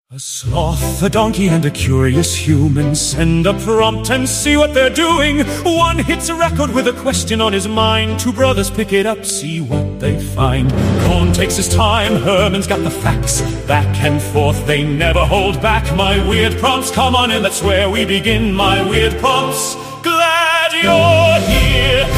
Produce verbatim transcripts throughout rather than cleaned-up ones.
A sloth, a donkey, and a curious human send a prompt and see what they're doing. One hits a record with a question on his mind. Two brothers pick it up, see what they find. Cohn takes his time, Herman's got the facts. Back and forth, they never hold back. My weird prompts, come on in, that's where we begin. My weird prompts, glad you're here.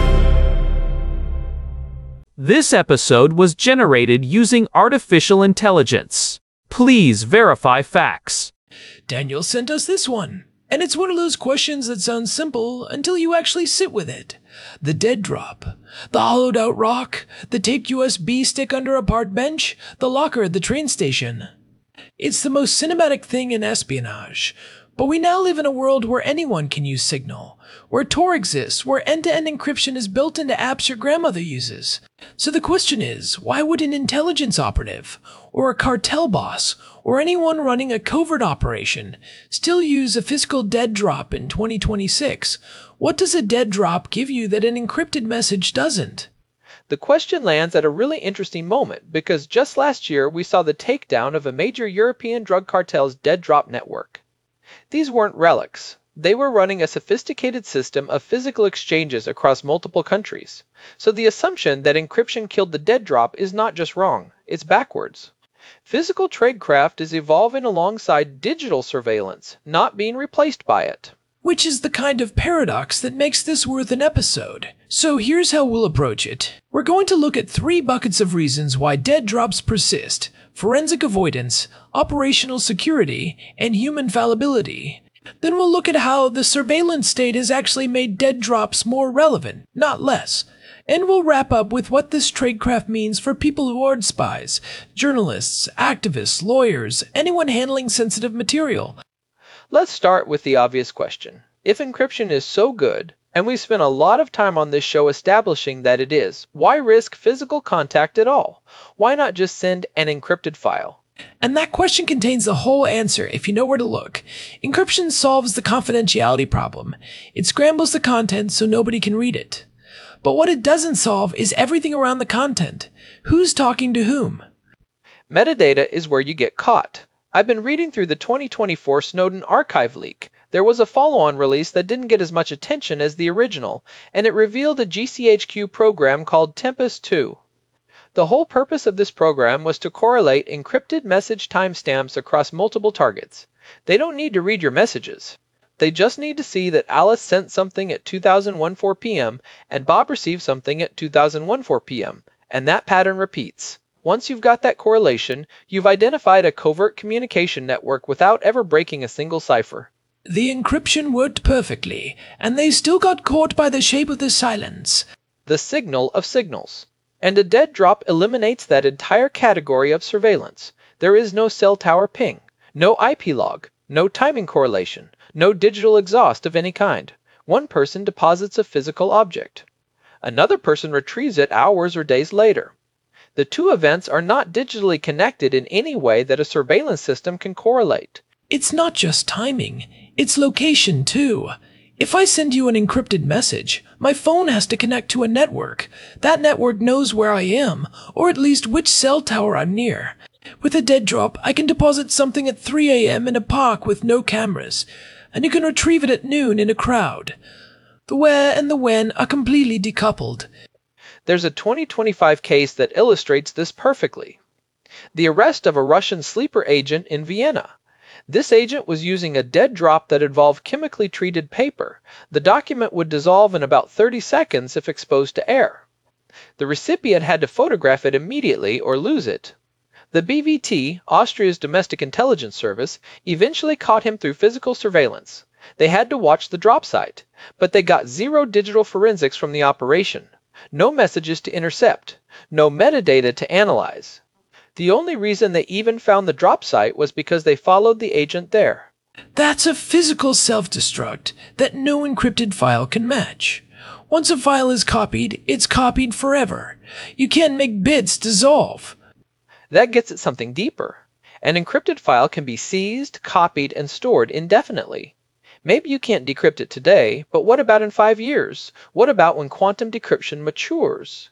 This episode was generated using artificial intelligence. Please verify facts. Daniel sent us this one, and it's one of those questions that sounds simple until you actually sit with it. The dead drop, the hollowed out rock, the taped U S B stick under a parked bench, the locker at the train station. It's the most cinematic thing in espionage. But we now live in a world where anyone can use Signal, where Tor exists, where end-to-end encryption is built into apps your grandmother uses. So the question is, why would an intelligence operative, or a cartel boss, or anyone running a covert operation still use a physical dead drop in twenty twenty-six? What does a dead drop give you that an encrypted message doesn't? The question lands at a really interesting moment because just last year we saw the takedown of a major European drug cartel's dead drop network. These weren't relics. They were running a sophisticated system of physical exchanges across multiple countries. So the assumption that encryption killed the dead drop is not just wrong, it's backwards. Physical tradecraft is evolving alongside digital surveillance, not being replaced by it. Which is the kind of paradox that makes this worth an episode. So here's how we'll approach it. We're going to look at three buckets of reasons why dead drops persist: forensic avoidance, operational security, and human fallibility. Then we'll look at how the surveillance state has actually made dead drops more relevant, not less. And we'll wrap up with what this tradecraft means for people who aren't spies, journalists, activists, lawyers, anyone handling sensitive material. Let's start with the obvious question. If encryption is so good, and we've spent a lot of time on this show establishing that it is, why risk physical contact at all? Why not just send an encrypted file? And that question contains the whole answer if you know where to look. Encryption solves the confidentiality problem. It scrambles the content so nobody can read it. But what it doesn't solve is everything around the content. Who's talking to whom? Metadata is where you get caught. I've been reading through the twenty twenty-four Snowden archive leak. There was a follow-on release that didn't get as much attention as the original, and it revealed a G C H Q program called Tempest two. The whole purpose of this program was to correlate encrypted message timestamps across multiple targets. They don't need to read your messages. They just need to see that Alice sent something at two thousand fourteen p m and Bob received something at two thousand fourteen p m, and that pattern repeats. Once you've got that correlation, you've identified a covert communication network without ever breaking a single cipher. The encryption worked perfectly, and they still got caught by the shape of the silence. The signal of signals. And a dead drop eliminates that entire category of surveillance. There is no cell tower ping, no I P log, no timing correlation, no digital exhaust of any kind. One person deposits a physical object. Another person retrieves it hours or days later. The two events are not digitally connected in any way that a surveillance system can correlate. It's not just timing, it's location too. If I send you an encrypted message, my phone has to connect to a network. That network knows where I am, or at least which cell tower I'm near. With a dead drop, I can deposit something at three a m in a park with no cameras, and you can retrieve it at noon in a crowd. The where and the when are completely decoupled. There's a twenty twenty-five case that illustrates this perfectly. The arrest of a Russian sleeper agent in Vienna. This agent was using a dead drop that involved chemically treated paper. The document would dissolve in about thirty seconds if exposed to air. The recipient had to photograph it immediately or lose it. The B V T, Austria's Domestic Intelligence Service, eventually caught him through physical surveillance. They had to watch the drop site, but they got zero digital forensics from the operation. No messages to intercept, no metadata to analyze. The only reason they even found the drop site was because they followed the agent there. That's a physical self-destruct that no encrypted file can match. Once a file is copied, it's copied forever. You can't make bits dissolve. That gets at something deeper. An encrypted file can be seized, copied, and stored indefinitely. Maybe you can't decrypt it today, but what about in five years? What about when quantum decryption matures?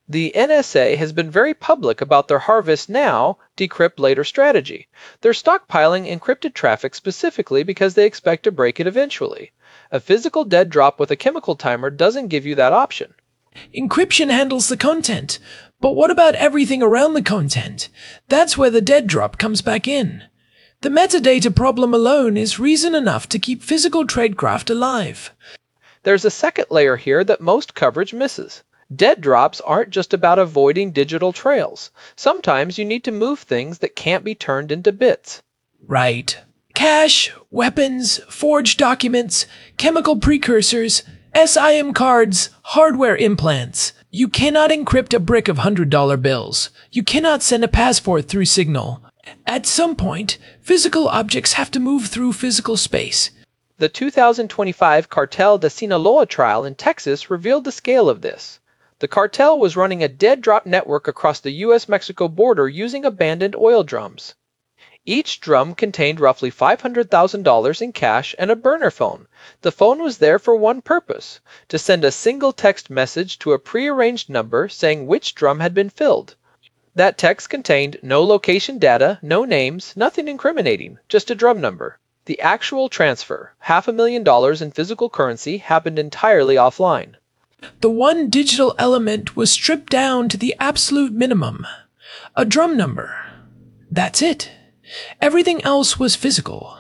The N S A has been very public about their harvest now, decrypt later strategy. They're stockpiling encrypted traffic specifically because they expect to break it eventually. A physical dead drop with a chemical timer doesn't give you that option. Encryption handles the content, but what about everything around the content? That's where the dead drop comes back in. The metadata problem alone is reason enough to keep physical tradecraft alive. There's a second layer here that most coverage misses. Dead drops aren't just about avoiding digital trails. Sometimes you need to move things that can't be turned into bits. Right. Cash, weapons, forged documents, chemical precursors, S I M cards, hardware implants. You cannot encrypt a brick of one hundred dollar bills. You cannot send a passport through Signal. At some point, physical objects have to move through physical space. The two thousand twenty-five Cartel de Sinaloa trial in Texas revealed the scale of this. The cartel was running a dead drop network across the U S Mexico border using abandoned oil drums. Each drum contained roughly five hundred thousand dollars in cash and a burner phone. The phone was there for one purpose, to send a single text message to a prearranged number saying which drum had been filled. That text contained no location data, no names, nothing incriminating, just a drum number. The actual transfer, half a million dollars in physical currency, happened entirely offline. The one digital element was stripped down to the absolute minimum. A drum number. That's it. Everything else was physical.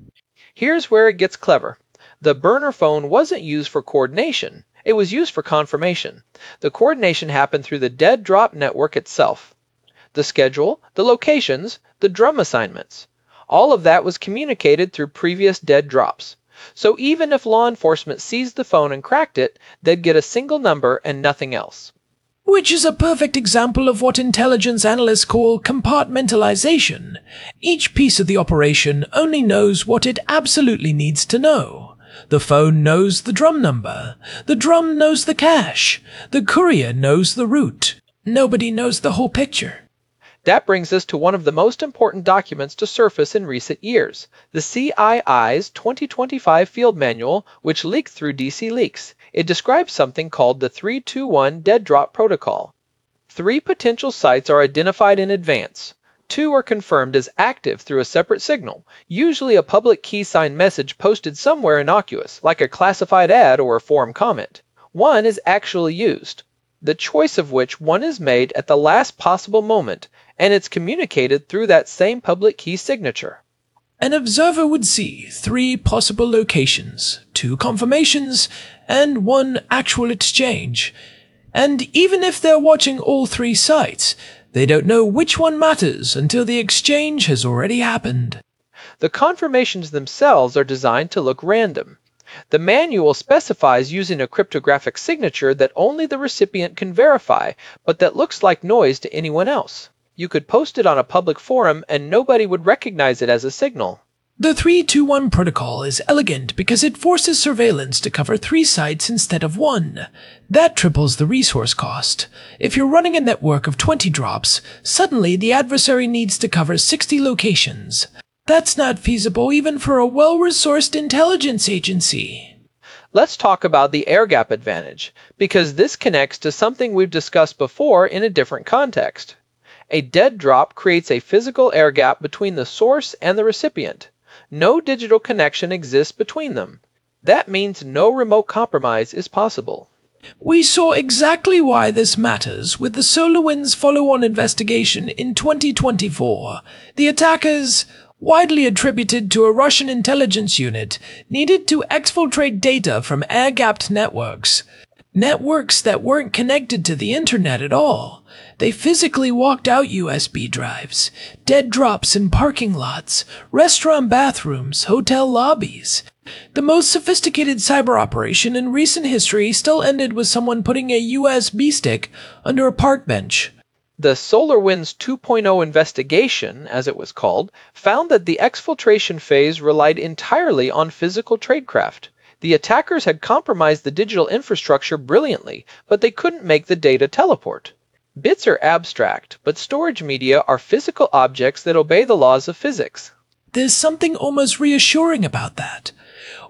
Here's where it gets clever. The burner phone wasn't used for coordination. It was used for confirmation. The coordination happened through the dead drop network itself. The schedule, the locations, the drum assignments. All of that was communicated through previous dead drops. So even if law enforcement seized the phone and cracked it, they'd get a single number and nothing else. Which is a perfect example of what intelligence analysts call compartmentalization. Each piece of the operation only knows what it absolutely needs to know. The phone knows the drum number. The drum knows the cache. The courier knows the route. Nobody knows the whole picture. That brings us to one of the most important documents to surface in recent years, the C I I's twenty twenty-five Field Manual, which leaked through D C Leaks. It describes something called the three two one Dead Drop Protocol. Three potential sites are identified in advance. Two are confirmed as active through a separate signal, usually a public key sign message posted somewhere innocuous, like a classified ad or a forum comment. One is actually used, the choice of which one is made at the last possible moment, and it's communicated through that same public key signature. An observer would see three possible locations, two confirmations, and one actual exchange. And even if they're watching all three sites, they don't know which one matters until the exchange has already happened. The confirmations themselves are designed to look random. The manual specifies using a cryptographic signature that only the recipient can verify, but that looks like noise to anyone else. You could post it on a public forum and nobody would recognize it as a signal. The three two one protocol is elegant because it forces surveillance to cover three sites instead of one. That triples the resource cost. If you're running a network of twenty drops, suddenly the adversary needs to cover sixty locations. That's not feasible even for a well-resourced intelligence agency. Let's talk about the air gap advantage, because this connects to something we've discussed before in a different context. A dead drop creates a physical air gap between the source and the recipient. No digital connection exists between them. That means no remote compromise is possible. We saw exactly why this matters with the SolarWinds follow-on investigation in twenty twenty-four. The attackers, widely attributed to a Russian intelligence unit, needed to exfiltrate data from air-gapped networks. Networks that weren't connected to the internet at all. They physically walked out U S B drives, dead drops in parking lots, restaurant bathrooms, hotel lobbies. The most sophisticated cyber operation in recent history still ended with someone putting a U S B stick under a park bench. The SolarWinds two point oh investigation, as it was called, found that the exfiltration phase relied entirely on physical tradecraft. The attackers had compromised the digital infrastructure brilliantly, but they couldn't make the data teleport. Bits are abstract, but storage media are physical objects that obey the laws of physics. There's something almost reassuring about that.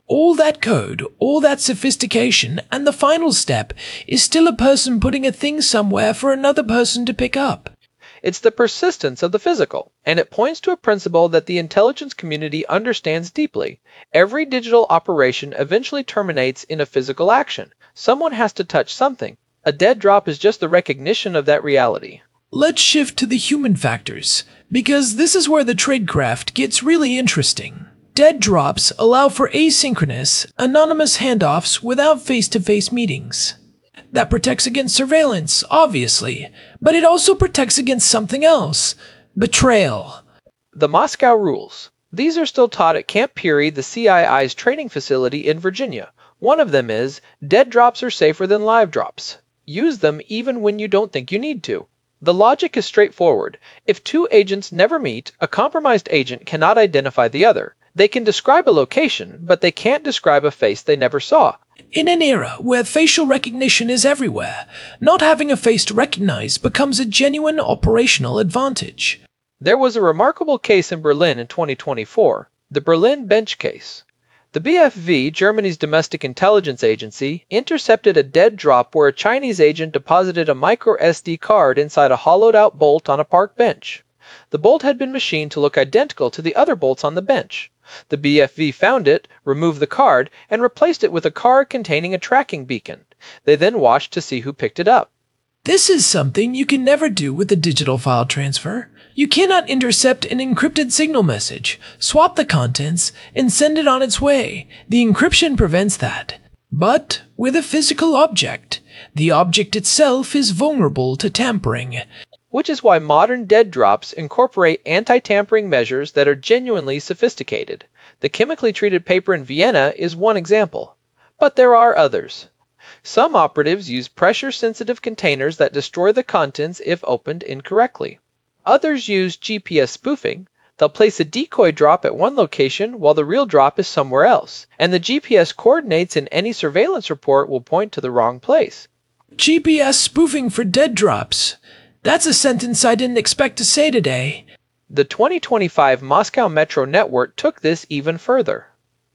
All that code, all that sophistication, and the final step is still a person putting a thing somewhere for another person to pick up. It's the persistence of the physical, and it points to a principle that the intelligence community understands deeply. Every digital operation eventually terminates in a physical action. Someone has to touch something. A dead drop is just the recognition of that reality. Let's shift to the human factors, because this is where the tradecraft gets really interesting. Dead drops allow for asynchronous, anonymous handoffs without face-to-face meetings. That protects against surveillance, obviously, but it also protects against something else: betrayal. The Moscow Rules. These are still taught at Camp Peary, the C I I's training facility in Virginia. One of them is, dead drops are safer than live drops. Use them even when you don't think you need to. The logic is straightforward. If two agents never meet, a compromised agent cannot identify the other. They can describe a location, but they can't describe a face they never saw. In an era where facial recognition is everywhere, not having a face to recognize becomes a genuine operational advantage. There was a remarkable case in Berlin in twenty twenty-four, the Berlin Bench case. The B F V, Germany's domestic intelligence agency, intercepted a dead drop where a Chinese agent deposited a micro S D card inside a hollowed-out bolt on a park bench. The bolt had been machined to look identical to the other bolts on the bench. The B F V found it, removed the card, and replaced it with a card containing a tracking beacon. They then watched to see who picked it up. This is something you can never do with a digital file transfer. You cannot intercept an encrypted signal message, swap the contents, and send it on its way. The encryption prevents that. But with a physical object, the object itself is vulnerable to tampering. Which is why modern dead drops incorporate anti-tampering measures that are genuinely sophisticated. The chemically treated paper in Vienna is one example, but there are others. Some operatives use pressure-sensitive containers that destroy the contents if opened incorrectly. Others use G P S spoofing. They'll place a decoy drop at one location while the real drop is somewhere else, and the G P S coordinates in any surveillance report will point to the wrong place. G P S spoofing for dead drops. That's a sentence I didn't expect to say today. The twenty twenty-five Moscow Metro network took this even further.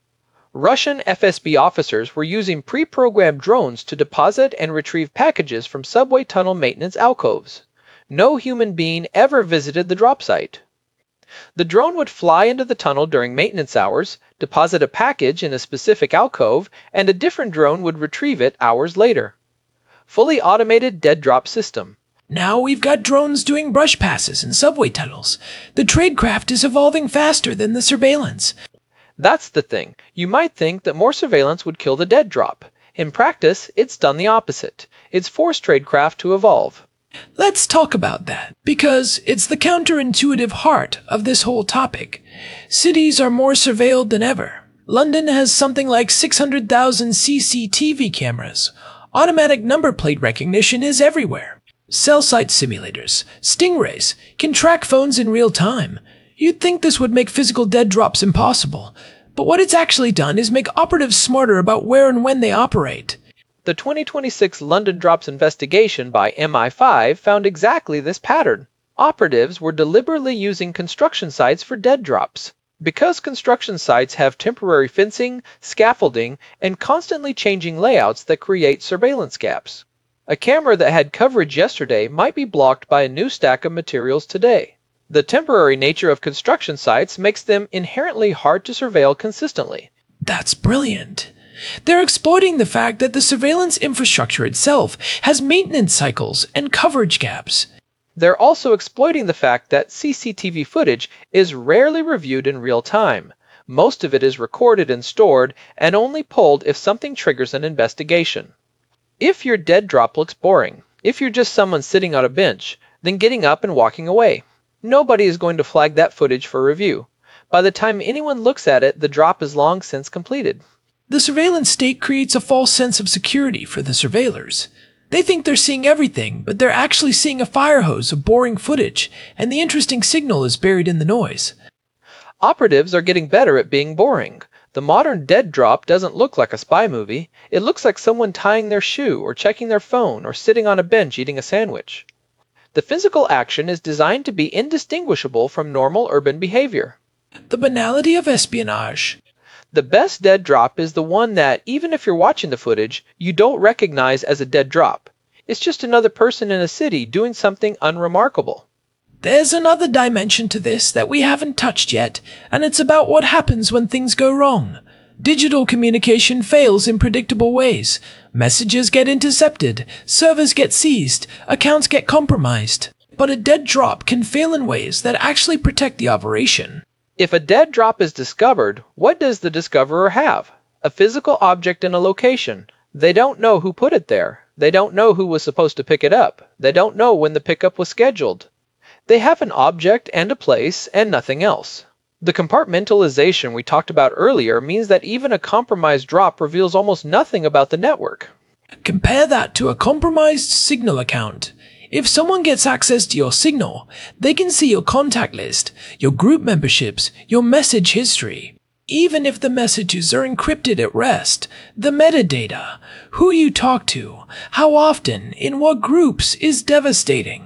Russian F S B officers were using pre-programmed drones to deposit and retrieve packages from subway tunnel maintenance alcoves. No human being ever visited the drop site. The drone would fly into the tunnel during maintenance hours, deposit a package in a specific alcove, and a different drone would retrieve it hours later. Fully automated dead drop system. Now we've got drones doing brush passes in subway tunnels. The tradecraft is evolving faster than the surveillance. That's the thing. You might think that more surveillance would kill the dead drop. In practice, it's done the opposite. It's forced tradecraft to evolve. Let's talk about that, because it's the counterintuitive heart of this whole topic. Cities are more surveilled than ever. London has something like six hundred thousand C C T V cameras. Automatic number plate recognition is everywhere. Cell site simulators, Stingrays, can track phones in real time. You'd think this would make physical dead drops impossible, but what it's actually done is make operatives smarter about where and when they operate. The twenty twenty-six London Drops investigation by M I five found exactly this pattern. Operatives were deliberately using construction sites for dead drops. Because construction sites have temporary fencing, scaffolding, and constantly changing layouts that create surveillance gaps. A camera that had coverage yesterday might be blocked by a new stack of materials today. The temporary nature of construction sites makes them inherently hard to surveil consistently. That's brilliant. They're exploiting the fact that the surveillance infrastructure itself has maintenance cycles and coverage gaps. They're also exploiting the fact that C C T V footage is rarely reviewed in real time. Most of it is recorded and stored, and only pulled if something triggers an investigation. If your dead drop looks boring, if you're just someone sitting on a bench, then getting up and walking away. Nobody is going to flag that footage for review. By the time anyone looks at it, the drop is long since completed. The surveillance state creates a false sense of security for the surveillors. They think they're seeing everything, but they're actually seeing a fire hose of boring footage, and the interesting signal is buried in the noise. Operatives are getting better at being boring. The modern dead drop doesn't look like a spy movie. It looks like someone tying their shoe or checking their phone or sitting on a bench eating a sandwich. The physical action is designed to be indistinguishable from normal urban behavior. The banality of espionage. The best dead drop is the one that, even if you're watching the footage, you don't recognize as a dead drop. It's just another person in a city doing something unremarkable. There's another dimension to this that we haven't touched yet, and it's about what happens when things go wrong. Digital communication fails in predictable ways. Messages get intercepted, servers get seized, accounts get compromised. But a dead drop can fail in ways that actually protect the operation. If a dead drop is discovered, what does the discoverer have? A physical object in a location. They don't know who put it there. They don't know who was supposed to pick it up. They don't know when the pickup was scheduled. They have an object and a place and nothing else. The compartmentalization we talked about earlier means that even a compromised drop reveals almost nothing about the network. Compare that to a compromised Signal account. If someone gets access to your Signal, they can see your contact list, your group memberships, your message history. Even if the messages are encrypted at rest, the metadata, who you talk to, how often, in what groups, is devastating.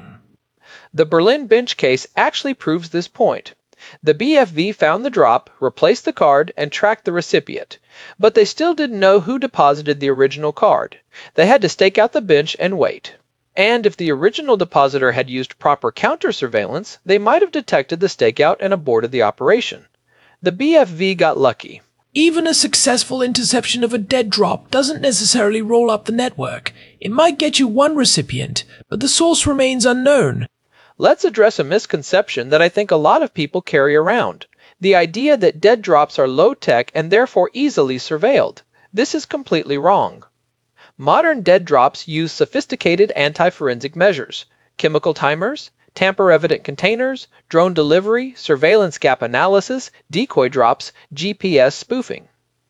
The Berlin bench case actually proves this point. The B F V found the drop, replaced the card, and tracked the recipient. But they still didn't know who deposited the original card. They had to stake out the bench and wait. And if the original depositor had used proper counter surveillance, they might have detected the stakeout and aborted the operation. The B F V got lucky. Even a successful interception of a dead drop doesn't necessarily roll up the network. It might get you one recipient, but the source remains unknown. Let's address a misconception that I think a lot of people carry around. The idea that dead drops are low-tech and therefore easily surveilled. This is completely wrong. Modern dead drops use sophisticated anti-forensic measures, chemical timers, tamper-evident containers, drone delivery, surveillance gap analysis, decoy drops, G P S spoofing.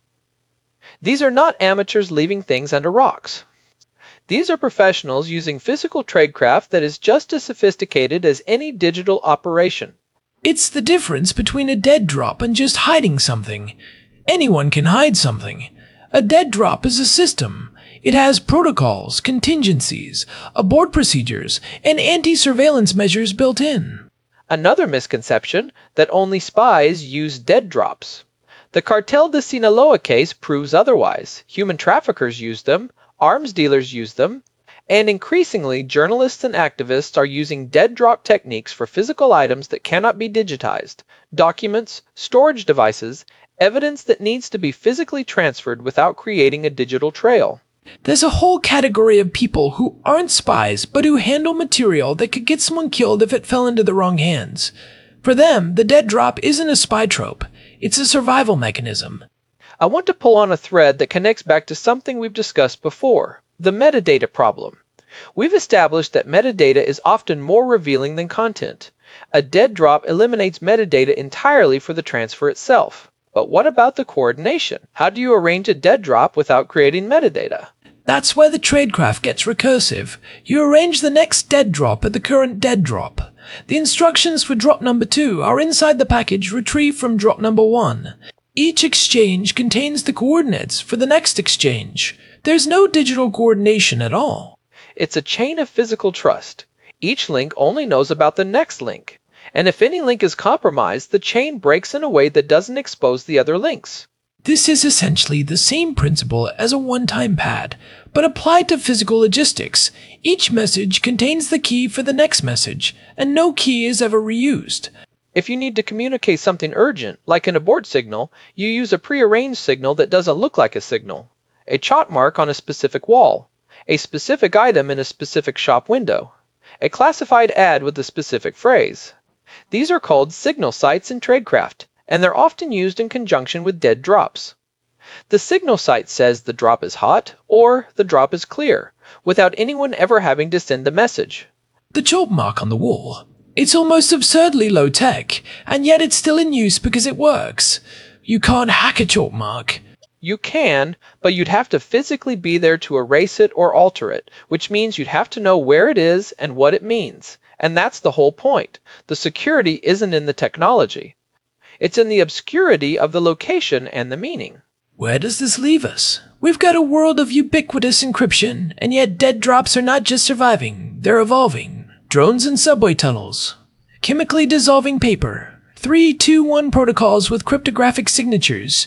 These are not amateurs leaving things under rocks. These are professionals using physical tradecraft that is just as sophisticated as any digital operation. It's the difference between a dead drop and just hiding something. Anyone can hide something. A dead drop is a system. It has protocols, contingencies, abort procedures, and anti-surveillance measures built in. Another misconception, that only spies use dead drops. The Cartel de Sinaloa case proves otherwise. Human traffickers use them, arms dealers use them, and increasingly journalists and activists are using dead drop techniques for physical items that cannot be digitized, documents, storage devices, evidence that needs to be physically transferred without creating a digital trail. There's a whole category of people who aren't spies but who handle material that could get someone killed if it fell into the wrong hands. For them, the dead drop isn't a spy trope. It's a survival mechanism. I want to pull on a thread that connects back to something we've discussed before, the metadata problem. We've established that metadata is often more revealing than content. A dead drop eliminates metadata entirely for the transfer itself. But what about the coordination? How do you arrange a dead drop without creating metadata? That's where the tradecraft gets recursive. You arrange the next dead drop at the current dead drop. The instructions for drop number two are inside the package retrieved from drop number one. Each exchange contains the coordinates for the next exchange. There's no digital coordination at all. It's a chain of physical trust. Each link only knows about the next link. And if any link is compromised, the chain breaks in a way that doesn't expose the other links. This is essentially the same principle as a one-time pad, but applied to physical logistics. Each message contains the key for the next message, and no key is ever reused. If you need to communicate something urgent, like an abort signal, you use a prearranged signal that doesn't look like a signal, a chalk mark on a specific wall, a specific item in a specific shop window, a classified ad with a specific phrase. These are called signal sites in tradecraft, and they're often used in conjunction with dead drops. The signal site says the drop is hot or the drop is clear, without anyone ever having to send a message. The chalk mark on the wall. It's almost absurdly low-tech, and yet it's still in use because it works. You can't hack a chalk mark. You can, but you'd have to physically be there to erase it or alter it, which means you'd have to know where it is and what it means. And that's the whole point. The security isn't in the technology. It's in the obscurity of the location and the meaning. Where does this leave us? We've got a world of ubiquitous encryption, and yet dead drops are not just surviving, they're evolving. Drones and subway tunnels. Chemically dissolving paper. three two one protocols with cryptographic signatures.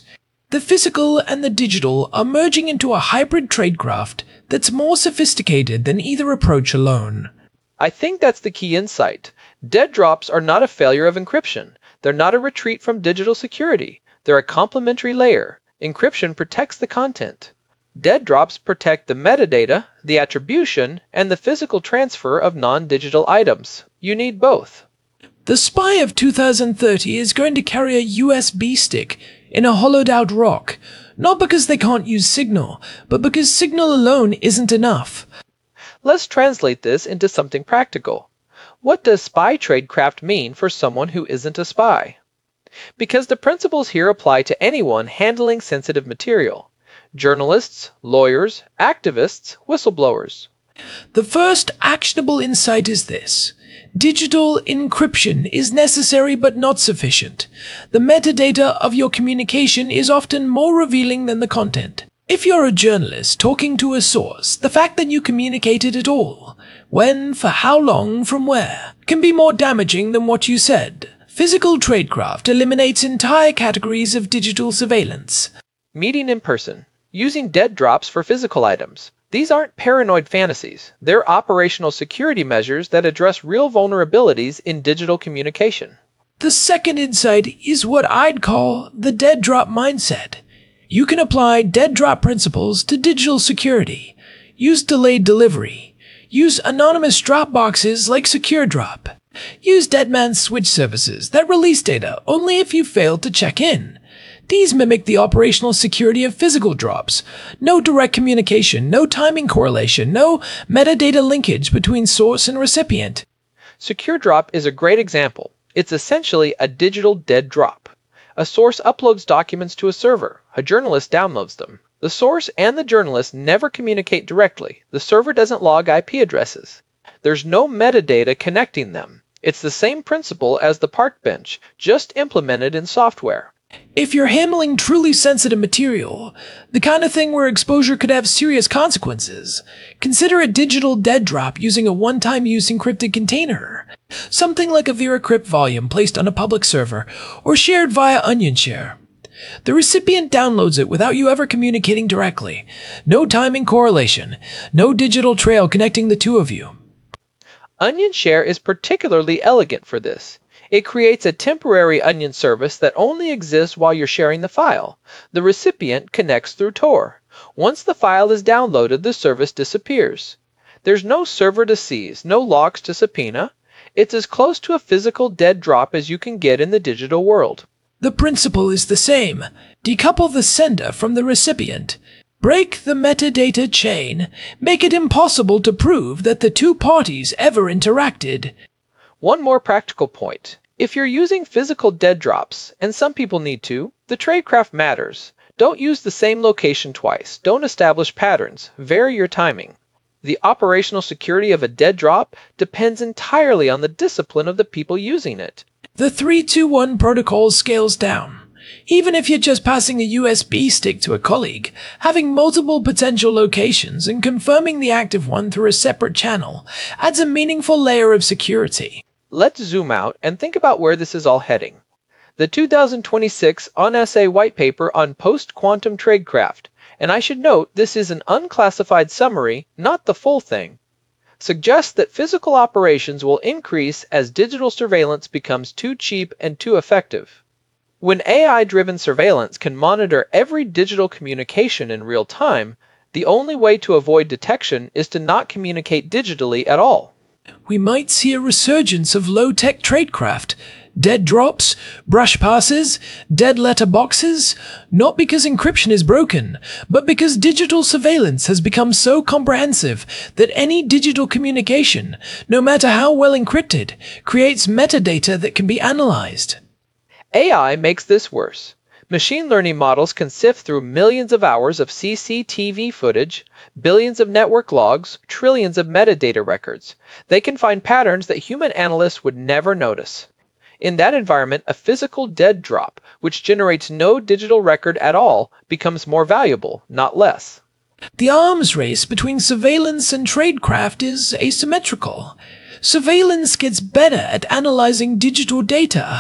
The physical and the digital are merging into a hybrid tradecraft that's more sophisticated than either approach alone. I think that's the key insight. Dead drops are not a failure of encryption. They're not a retreat from digital security. They're a complementary layer. Encryption protects the content. Dead drops protect the metadata, the attribution, and the physical transfer of non-digital items. You need both. The spy of two thousand thirty is going to carry a U S B stick in a hollowed-out rock, not because they can't use Signal, but because Signal alone isn't enough. Let's translate this into something practical. What does spy tradecraft mean for someone who isn't a spy? Because the principles here apply to anyone handling sensitive material. Journalists, lawyers, activists, whistleblowers. The first actionable insight is this. Digital encryption is necessary but not sufficient. The metadata of your communication is often more revealing than the content. If you're a journalist talking to a source, the fact that you communicated at all, when, for how long, from where, can be more damaging than what you said. Physical tradecraft eliminates entire categories of digital surveillance. Meeting in person. Using dead drops for physical items. These aren't paranoid fantasies. They're operational security measures that address real vulnerabilities in digital communication. The second insight is what I'd call the dead drop mindset. You can apply dead drop principles to digital security. Use delayed delivery. Use anonymous drop boxes like SecureDrop. Use dead man switch services that release data only if you failed to check in. These mimic the operational security of physical drops. No direct communication, no timing correlation, no metadata linkage between source and recipient. SecureDrop is a great example. It's essentially a digital dead drop. A source uploads documents to a server. A journalist downloads them. The source and the journalist never communicate directly. The server doesn't log I P addresses. There's no metadata connecting them. It's the same principle as the park bench, just implemented in software. If you're handling truly sensitive material, the kind of thing where exposure could have serious consequences, consider a digital dead drop using a one-time use encrypted container. Something like a VeraCrypt volume placed on a public server or shared via OnionShare. The recipient downloads it without you ever communicating directly. No timing correlation. No digital trail connecting the two of you. OnionShare is particularly elegant for this. It creates a temporary Onion service that only exists while you're sharing the file. The recipient connects through Tor. Once the file is downloaded, the service disappears. There's no server to seize, no logs to subpoena. It's as close to a physical dead drop as you can get in the digital world. The principle is the same. Decouple the sender from the recipient. Break the metadata chain. Make it impossible to prove that the two parties ever interacted. One more practical point. If you're using physical dead drops, and some people need to, the tradecraft matters. Don't use the same location twice. Don't establish patterns. Vary your timing. The operational security of a dead drop depends entirely on the discipline of the people using it. The three two one protocol scales down. Even if you're just passing a U S B stick to a colleague, having multiple potential locations and confirming the active one through a separate channel adds a meaningful layer of security. Let's zoom out and think about where this is all heading. The two thousand twenty-six ONSA white paper on post-quantum tradecraft, and I should note this is an unclassified summary, not the full thing, suggests that physical operations will increase as digital surveillance becomes too cheap and too effective. When A I-driven surveillance can monitor every digital communication in real time, the only way to avoid detection is to not communicate digitally at all. We might see a resurgence of low-tech tradecraft, dead drops, brush passes, dead letter boxes, not because encryption is broken, but because digital surveillance has become so comprehensive that any digital communication, no matter how well encrypted, creates metadata that can be analyzed. A I makes this worse. Machine learning models can sift through millions of hours of C C T V footage, billions of network logs, trillions of metadata records. They can find patterns that human analysts would never notice. In that environment, a physical dead drop, which generates no digital record at all, becomes more valuable, not less. The arms race between surveillance and tradecraft is asymmetrical. Surveillance gets better at analyzing digital data.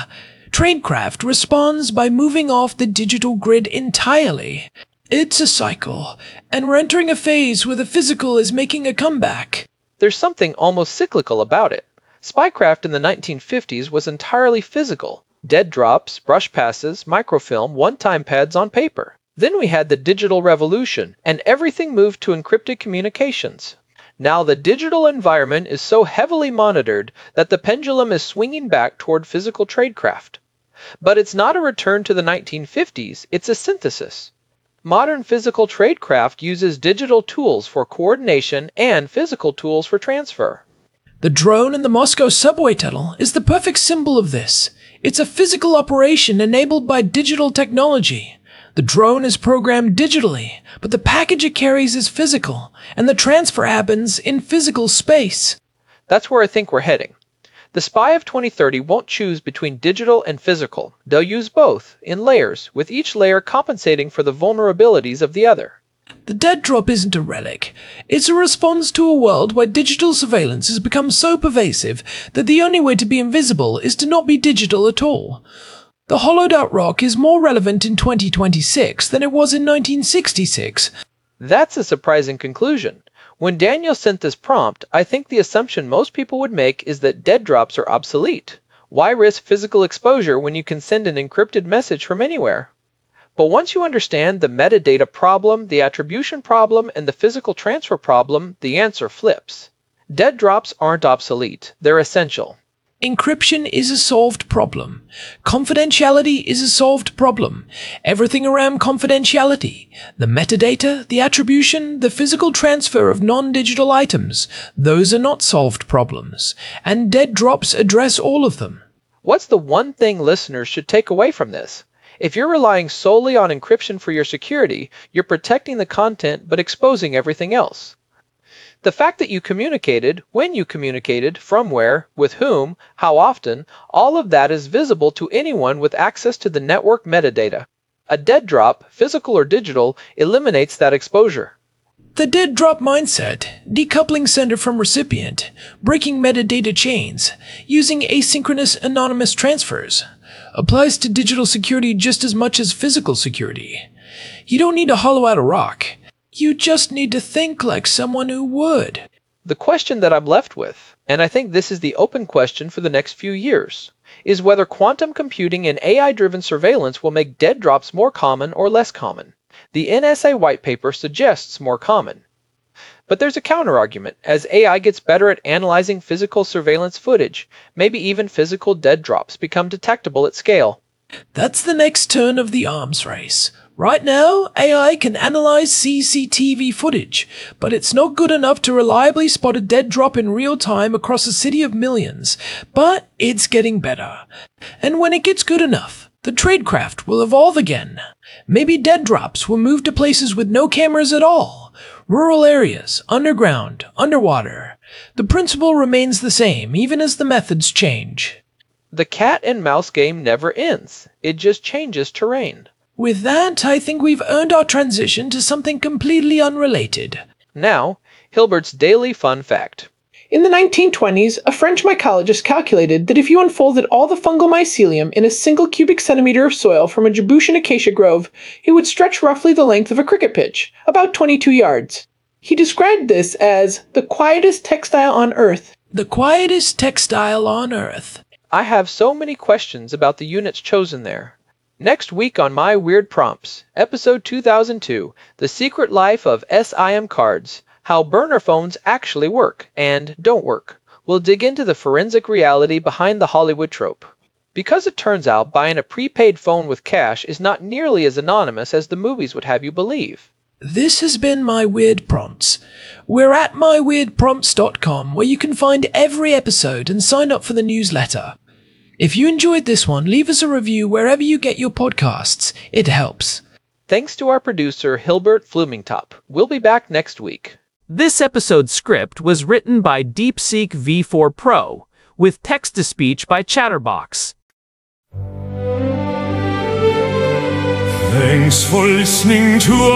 Tradecraft responds by moving off the digital grid entirely. It's a cycle, and we're entering a phase where the physical is making a comeback. There's something almost cyclical about it. Spycraft in the nineteen fifties was entirely physical. Dead drops, brush passes, microfilm, one-time pads on paper. Then we had the digital revolution, and everything moved to encrypted communications. Now the digital environment is so heavily monitored that the pendulum is swinging back toward physical tradecraft. But it's not a return to the nineteen fifties, it's a synthesis. Modern physical tradecraft uses digital tools for coordination and physical tools for transfer. The drone in the Moscow subway tunnel is the perfect symbol of this. It's a physical operation enabled by digital technology. The drone is programmed digitally, but the package it carries is physical, and the transfer happens in physical space. That's where I think we're heading. The spy of twenty thirty won't choose between digital and physical. They'll use both, in layers, with each layer compensating for the vulnerabilities of the other. The dead drop isn't a relic. It's a response to a world where digital surveillance has become so pervasive that the only way to be invisible is to not be digital at all. The hollowed-out rock is more relevant in twenty twenty-six than it was in nineteen sixty-six. That's a surprising conclusion. When Daniel sent this prompt, I think the assumption most people would make is that dead drops are obsolete. Why risk physical exposure when you can send an encrypted message from anywhere? But once you understand the metadata problem, the attribution problem, and the physical transfer problem, the answer flips. Dead drops aren't obsolete, they're essential. Encryption is a solved problem. Confidentiality is a solved problem. Everything around confidentiality, the metadata, the attribution, the physical transfer of non-digital items, those are not solved problems, and dead drops address all of them. What's the one thing listeners should take away from this? If you're relying solely on encryption for your security, you're protecting the content but exposing everything else. The fact that you communicated, when you communicated, from where, with whom, how often, all of that is visible to anyone with access to the network metadata. A dead drop, physical or digital, eliminates that exposure. The dead drop mindset, decoupling sender from recipient, breaking metadata chains, using asynchronous anonymous transfers, applies to digital security just as much as physical security. You don't need to hollow out a rock. You just need to think like someone who would. The question that I'm left with, and I think this is the open question for the next few years, is whether quantum computing and A I-driven surveillance will make dead drops more common or less common. The N S A white paper suggests more common. But there's a counterargument. As A I gets better at analyzing physical surveillance footage, maybe even physical dead drops become detectable at scale. That's the next turn of the arms race. Right now, A I can analyze C C T V footage, but it's not good enough to reliably spot a dead drop in real time across a city of millions. But it's getting better. And when it gets good enough, the tradecraft will evolve again. Maybe dead drops will move to places with no cameras at all. Rural areas, underground, underwater. The principle remains the same, even as the methods change. The cat and mouse game never ends. It just changes terrain. With that, I think we've earned our transition to something completely unrelated. Now, Hilbert's daily fun fact. In the nineteen twenties, a French mycologist calculated that if you unfolded all the fungal mycelium in a single cubic centimeter of soil from a Djiboutian acacia grove, it would stretch roughly the length of a cricket pitch, about twenty-two yards. He described this as the quietest textile on Earth. The quietest textile on Earth. I have so many questions about the units chosen there. Next week on My Weird Prompts, Episode two thousand two, The Secret Life of S I M Cards, How Burner Phones Actually Work and Don't Work. We'll dig into the forensic reality behind the Hollywood trope. Because it turns out buying a prepaid phone with cash is not nearly as anonymous as the movies would have you believe. This has been My Weird Prompts. We're at my weird prompts dot com, where you can find every episode and sign up for the newsletter. If you enjoyed this one, leave us a review wherever you get your podcasts. It helps. Thanks to our producer, Hilbert Flumingtop. We'll be back next week. This episode's script was written by DeepSeek V four Pro, with text-to-speech by Chatterbox. Thanks for listening to our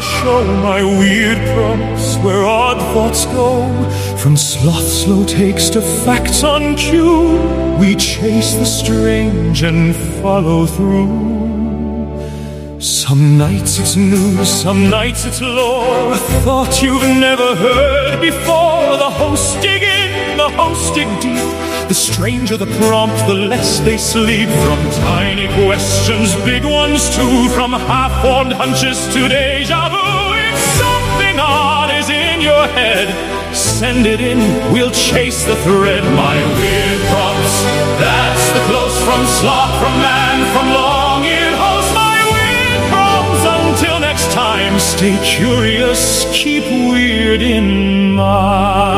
show my weird prompts where odd thoughts go. From sloth's slow takes to facts on cue, we chase the strange and follow through. Some nights it's news, some nights it's lore, a thought you've never heard before. The hosts dig in, the hosts dig deep. The stranger the prompt, the less they sleep. From tiny questions, big ones too. From half-formed hunches to deja vu. If something odd is in your head, send it in, we'll chase the thread. My weird prompts, that's the close from sloth, from man, from long-eared host. My weird prompts, until next time, stay curious, keep weird in mind.